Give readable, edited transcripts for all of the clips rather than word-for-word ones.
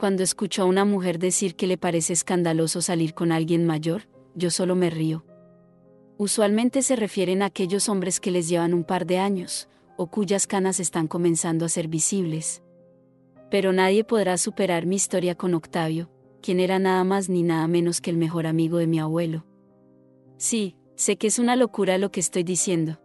Cuando escucho a una mujer decir que le parece escandaloso salir con alguien mayor, yo solo me río. Usualmente se refieren a aquellos hombres que les llevan un par de años, o cuyas canas están comenzando a ser visibles. Pero nadie podrá superar mi historia con Octavio, quien era nada más ni nada menos que el mejor amigo de mi abuelo. Sí, sé que es una locura lo que estoy diciendo.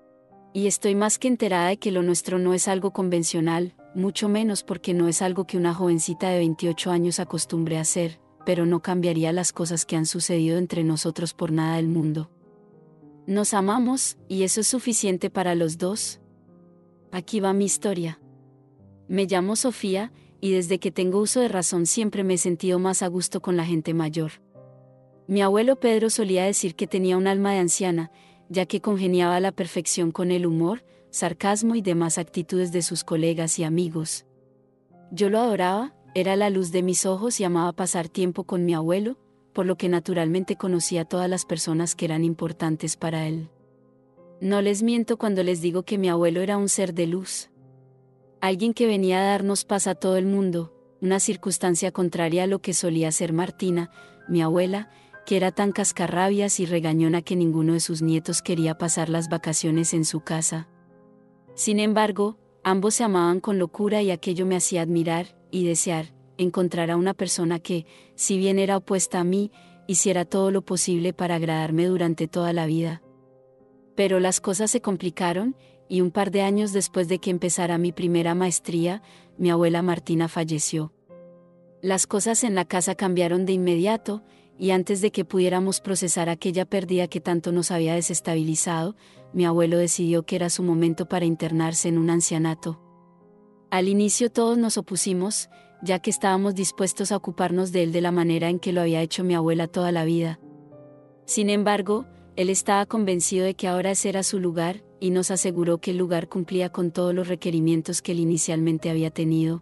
Y estoy más que enterada de que lo nuestro no es algo convencional, mucho menos porque no es algo que una jovencita de 28 años acostumbre a hacer, pero no cambiaría las cosas que han sucedido entre nosotros por nada del mundo. Nos amamos, y eso es suficiente para los dos. Aquí va mi historia. Me llamo Sofía, y desde que tengo uso de razón siempre me he sentido más a gusto con la gente mayor. Mi abuelo Pedro solía decir que tenía un alma de anciana, ya que congeniaba a la perfección con el humor, sarcasmo y demás actitudes de sus colegas y amigos. Yo lo adoraba, era la luz de mis ojos y amaba pasar tiempo con mi abuelo, por lo que naturalmente conocía a todas las personas que eran importantes para él. No les miento cuando les digo que mi abuelo era un ser de luz. Alguien que venía a darnos paz a todo el mundo, una circunstancia contraria a lo que solía ser Martina, mi abuela, que era tan cascarrabias y regañona que ninguno de sus nietos quería pasar las vacaciones en su casa. Sin embargo, ambos se amaban con locura y aquello me hacía admirar y desear encontrar a una persona que, si bien era opuesta a mí, hiciera todo lo posible para agradarme durante toda la vida. Pero las cosas se complicaron, y un par de años después de que empezara mi primera maestría, mi abuela Martina falleció. Las cosas en la casa cambiaron de inmediato, y antes de que pudiéramos procesar aquella pérdida que tanto nos había desestabilizado, mi abuelo decidió que era su momento para internarse en un ancianato. Al inicio todos nos opusimos, ya que estábamos dispuestos a ocuparnos de él de la manera en que lo había hecho mi abuela toda la vida. Sin embargo, él estaba convencido de que ahora ese era su lugar, y nos aseguró que el lugar cumplía con todos los requerimientos que él inicialmente había tenido.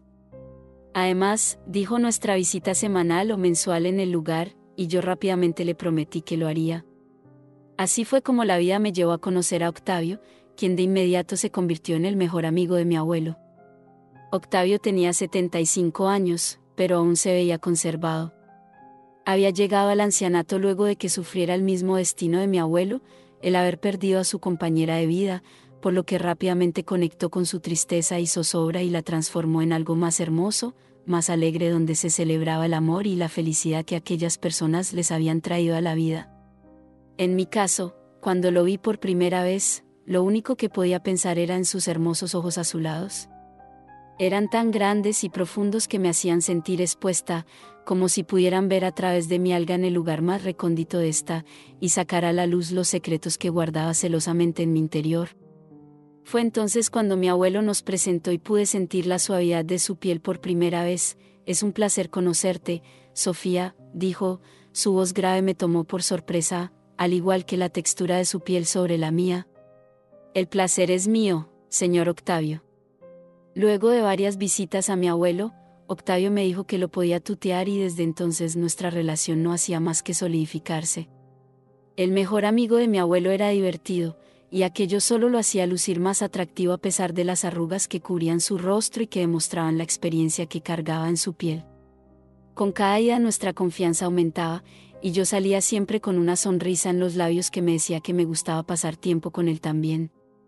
Además, dijo nuestra visita semanal o mensual en el lugar, y yo rápidamente le prometí que lo haría. Así fue como la vida me llevó a conocer a Octavio, quien de inmediato se convirtió en el mejor amigo de mi abuelo. Octavio tenía 75 años, pero aún se veía conservado. Había llegado al ancianato luego de que sufriera el mismo destino de mi abuelo, el haber perdido a su compañera de vida, por lo que rápidamente conectó con su tristeza y zozobra y la transformó en algo más hermoso, más alegre, donde se celebraba el amor y la felicidad que aquellas personas les habían traído a la vida. En mi caso, cuando lo vi por primera vez, lo único que podía pensar era en sus hermosos ojos azulados. Eran tan grandes y profundos que me hacían sentir expuesta, como si pudieran ver a través de mi alga en el lugar más recóndito de esta, y sacar a la luz los secretos que guardaba celosamente en mi interior. Fue entonces cuando mi abuelo nos presentó y pude sentir la suavidad de su piel por primera vez. «Es un placer conocerte, Sofía», dijo, su voz grave me tomó por sorpresa, al igual que la textura de su piel sobre la mía. «El placer es mío, señor Octavio». Luego de varias visitas a mi abuelo, Octavio me dijo que lo podía tutear y desde entonces nuestra relación no hacía más que solidificarse. El mejor amigo de mi abuelo era divertido, y aquello solo lo hacía lucir más atractivo a pesar de las arrugas que cubrían su rostro y que demostraban la experiencia que cargaba en su piel. Con cada día nuestra confianza aumentaba, y yo salía siempre con una sonrisa en los labios que me decía que me gustaba pasar tiempo con él también.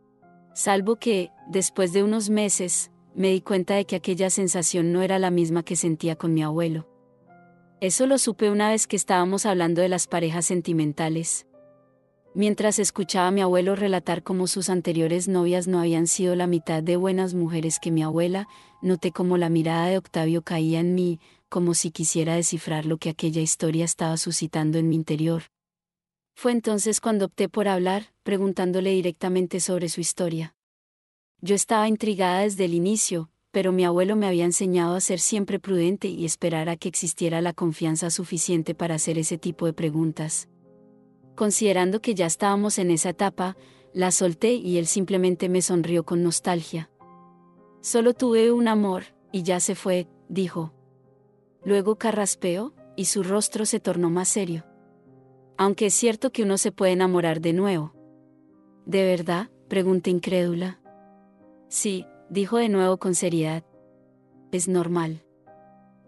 Salvo que, después de unos meses, me di cuenta de que aquella sensación no era la misma que sentía con mi abuelo. Eso lo supe una vez que estábamos hablando de las parejas sentimentales. Mientras escuchaba a mi abuelo relatar cómo sus anteriores novias no habían sido la mitad de buenas mujeres que mi abuela, noté cómo la mirada de Octavio caía en mí, como si quisiera descifrar lo que aquella historia estaba suscitando en mi interior. Fue entonces cuando opté por hablar, preguntándole directamente sobre su historia. Yo estaba intrigada desde el inicio, pero mi abuelo me había enseñado a ser siempre prudente y esperar a que existiera la confianza suficiente para hacer ese tipo de preguntas. Considerando que ya estábamos en esa etapa, la solté y él simplemente me sonrió con nostalgia. «Solo tuve un amor, y ya se fue», dijo. Luego carraspeó, y su rostro se tornó más serio. «Aunque es cierto que uno se puede enamorar de nuevo». «¿De verdad?», pregunté incrédula. «Sí», dijo de nuevo con seriedad. «Es normal».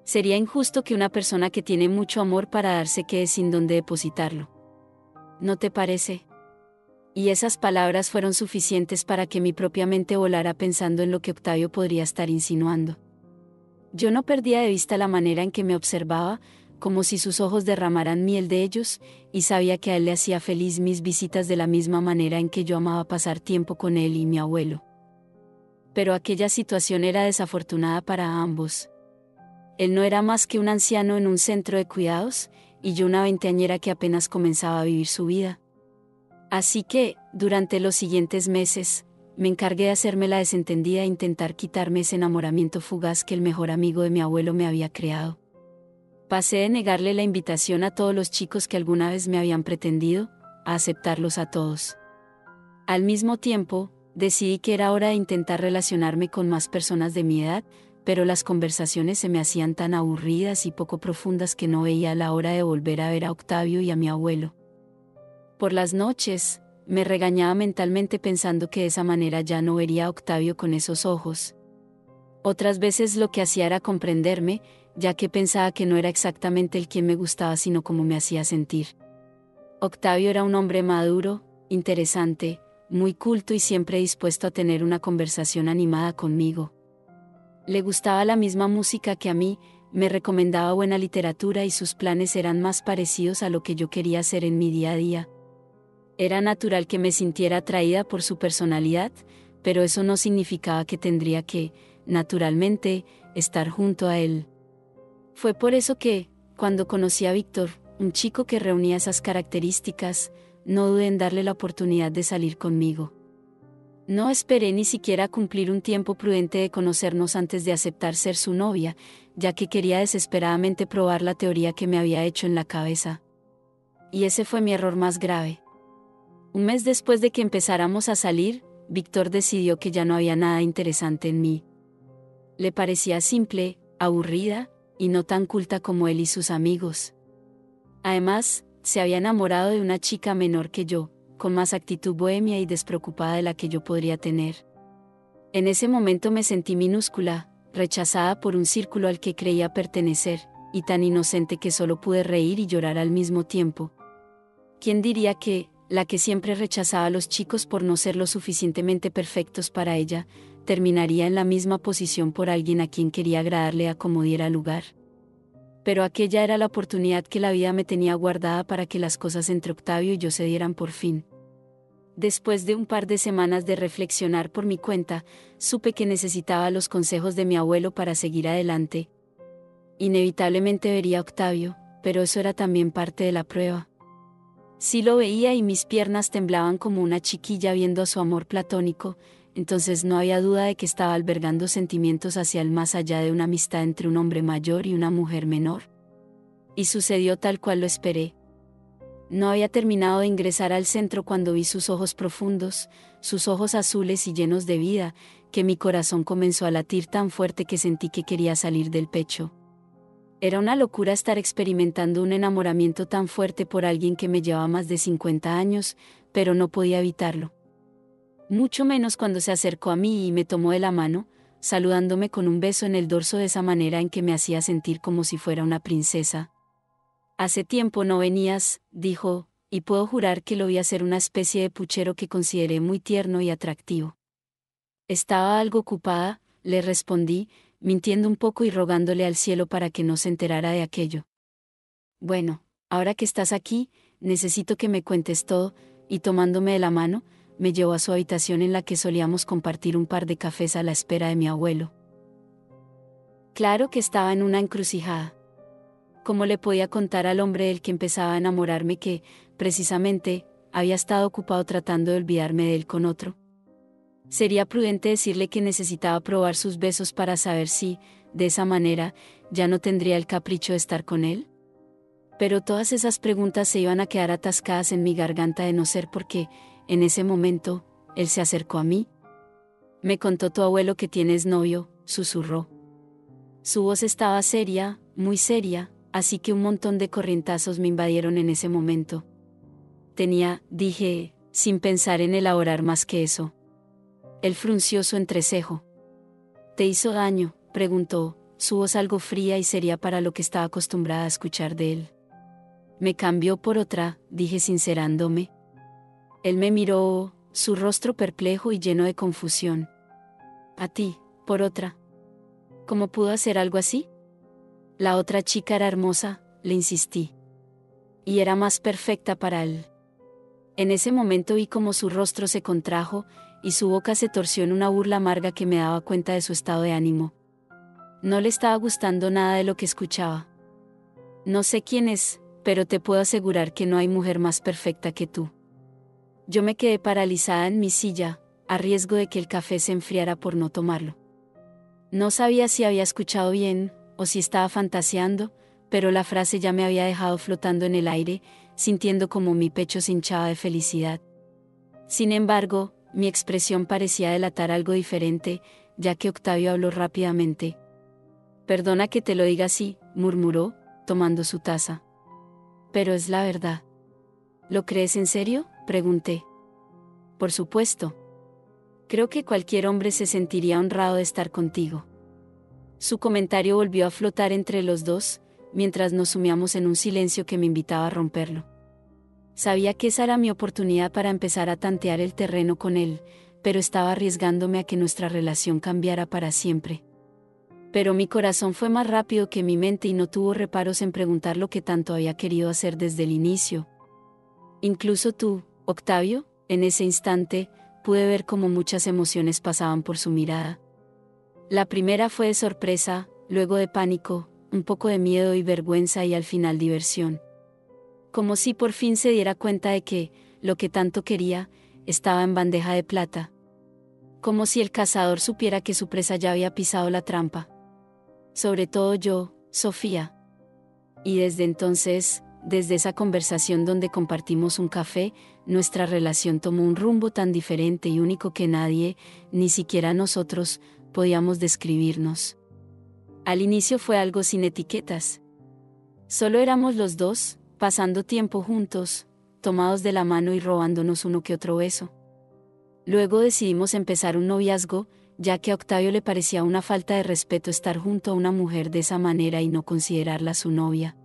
Sería injusto que una persona que tiene mucho amor para dar se quede sin dónde depositarlo. ¿No te parece? Y esas palabras fueron suficientes para que mi propia mente volara pensando en lo que Octavio podría estar insinuando. Yo no perdía de vista la manera en que me observaba, como si sus ojos derramaran miel de ellos, y sabía que a él le hacía feliz mis visitas de la misma manera en que yo amaba pasar tiempo con él y mi abuelo. Pero aquella situación era desafortunada para ambos. Él no era más que un anciano en un centro de cuidados, y yo una veinteañera que apenas comenzaba a vivir su vida. Así que, durante los siguientes meses, me encargué de hacerme la desentendida e intentar quitarme ese enamoramiento fugaz que el mejor amigo de mi abuelo me había creado. Pasé de negarle la invitación a todos los chicos que alguna vez me habían pretendido, a aceptarlos a todos. Al mismo tiempo, decidí que era hora de intentar relacionarme con más personas de mi edad, pero las conversaciones se me hacían tan aburridas y poco profundas que no veía la hora de volver a ver a Octavio y a mi abuelo. Por las noches, me regañaba mentalmente pensando que de esa manera ya no vería a Octavio con esos ojos. Otras veces lo que hacía era comprenderme, ya que pensaba que no era exactamente el quien me gustaba sino cómo me hacía sentir. Octavio era un hombre maduro, interesante, muy culto y siempre dispuesto a tener una conversación animada conmigo. Le gustaba la misma música que a mí, me recomendaba buena literatura y sus planes eran más parecidos a lo que yo quería hacer en mi día a día. Era natural que me sintiera atraída por su personalidad, pero eso no significaba que tendría que, naturalmente, estar junto a él. Fue por eso que, cuando conocí a Víctor, un chico que reunía esas características, no dudé en darle la oportunidad de salir conmigo. No esperé ni siquiera cumplir un tiempo prudente de conocernos antes de aceptar ser su novia, ya que quería desesperadamente probar la teoría que me había hecho en la cabeza. Y ese fue mi error más grave. Un mes después de que empezáramos a salir, Víctor decidió que ya no había nada interesante en mí. Le parecía simple, aburrida, y no tan culta como él y sus amigos. Además, se había enamorado de una chica menor que yo, con más actitud bohemia y despreocupada de la que yo podría tener. En ese momento me sentí minúscula, rechazada por un círculo al que creía pertenecer, y tan inocente que solo pude reír y llorar al mismo tiempo. ¿Quién diría que, la que siempre rechazaba a los chicos por no ser lo suficientemente perfectos para ella, terminaría en la misma posición por alguien a quien quería agradarle a como diera lugar? Pero aquella era la oportunidad que la vida me tenía guardada para que las cosas entre Octavio y yo se dieran por fin. Después de un par de semanas de reflexionar por mi cuenta, supe que necesitaba los consejos de mi abuelo para seguir adelante. Inevitablemente vería a Octavio, pero eso era también parte de la prueba. Sí lo veía y mis piernas temblaban como una chiquilla viendo a su amor platónico, entonces no había duda de que estaba albergando sentimientos hacia él más allá de una amistad entre un hombre mayor y una mujer menor. Y sucedió tal cual lo esperé. No había terminado de ingresar al centro cuando vi sus ojos profundos, sus ojos azules y llenos de vida, que mi corazón comenzó a latir tan fuerte que sentí que quería salir del pecho. Era una locura estar experimentando un enamoramiento tan fuerte por alguien que me llevaba más de 50 años, pero no podía evitarlo. Mucho menos cuando se acercó a mí y me tomó de la mano, saludándome con un beso en el dorso de esa manera en que me hacía sentir como si fuera una princesa. «Hace tiempo no venías», dijo, y puedo jurar que lo vi hacer una especie de puchero que consideré muy tierno y atractivo. «Estaba algo ocupada», le respondí, mintiendo un poco y rogándole al cielo para que no se enterara de aquello. «Bueno, ahora que estás aquí, necesito que me cuentes todo», y tomándome de la mano, me llevó a su habitación en la que solíamos compartir un par de cafés a la espera de mi abuelo. Claro que estaba en una encrucijada. ¿Cómo le podía contar al hombre del que empezaba a enamorarme que, precisamente, había estado ocupado tratando de olvidarme de él con otro? ¿Sería prudente decirle que necesitaba probar sus besos para saber si, de esa manera, ya no tendría el capricho de estar con él? Pero todas esas preguntas se iban a quedar atascadas en mi garganta de no ser porque, en ese momento, él se acercó a mí. «Me contó tu abuelo que tienes novio», susurró. Su voz estaba seria, muy seria, así que un montón de corrientazos me invadieron en ese momento. Dije, sin pensar en elaborar más que eso. Él frunció su entrecejo. «¿Te hizo daño?», preguntó, su voz algo fría y seria para lo que estaba acostumbrada a escuchar de él. Me cambió por otra, dije sincerándome. Él me miró, su rostro perplejo y lleno de confusión. A ti, por otra. ¿Cómo pudo hacer algo así? La otra chica era hermosa, le insistí. Y era más perfecta para él. En ese momento vi cómo su rostro se contrajo, y su boca se torció en una burla amarga que me daba cuenta de su estado de ánimo. No le estaba gustando nada de lo que escuchaba. No sé quién es, pero te puedo asegurar que no hay mujer más perfecta que tú. Yo me quedé paralizada en mi silla, a riesgo de que el café se enfriara por no tomarlo. No sabía si había escuchado bien, o si estaba fantaseando, pero la frase ya me había dejado flotando en el aire, sintiendo como mi pecho se hinchaba de felicidad. Sin embargo, mi expresión parecía delatar algo diferente, ya que Octavio habló rápidamente. «Perdona que te lo diga así», murmuró, tomando su taza. «Pero es la verdad». «¿Lo crees en serio?», pregunté. «Por supuesto. Creo que cualquier hombre se sentiría honrado de estar contigo». Su comentario volvió a flotar entre los dos, mientras nos sumíamos en un silencio que me invitaba a romperlo. Sabía que esa era mi oportunidad para empezar a tantear el terreno con él, pero estaba arriesgándome a que nuestra relación cambiara para siempre. Pero mi corazón fue más rápido que mi mente y no tuvo reparos en preguntar lo que tanto había querido hacer desde el inicio. Incluso tú, Octavio, en ese instante, pude ver cómo muchas emociones pasaban por su mirada. La primera fue de sorpresa, luego de pánico, un poco de miedo y vergüenza y al final diversión. Como si por fin se diera cuenta de que, lo que tanto quería, estaba en bandeja de plata. Como si el cazador supiera que su presa ya había pisado la trampa. Sobre todo yo, Sofía. Y desde entonces, desde esa conversación donde compartimos un café, nuestra relación tomó un rumbo tan diferente y único que nadie, ni siquiera nosotros, podíamos describirnos. Al inicio fue algo sin etiquetas. Solo éramos los dos, pasando tiempo juntos, tomados de la mano y robándonos uno que otro beso. Luego decidimos empezar un noviazgo, ya que a Octavio le parecía una falta de respeto estar junto a una mujer de esa manera y no considerarla su novia.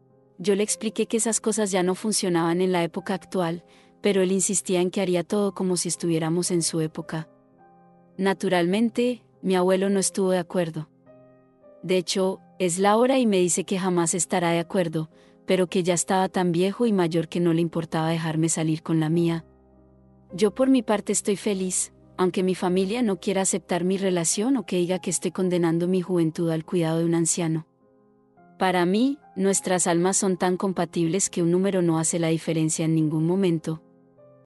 Yo le expliqué que esas cosas ya no funcionaban en la época actual, pero él insistía en que haría todo como si estuviéramos en su época. Naturalmente, mi abuelo no estuvo de acuerdo. De hecho, es la hora y me dice que jamás estará de acuerdo, pero que ya estaba tan viejo y mayor que no le importaba dejarme salir con la mía. Yo por mi parte estoy feliz, aunque mi familia no quiera aceptar mi relación o que diga que estoy condenando mi juventud al cuidado de un anciano. Para mí, nuestras almas son tan compatibles que un número no hace la diferencia en ningún momento.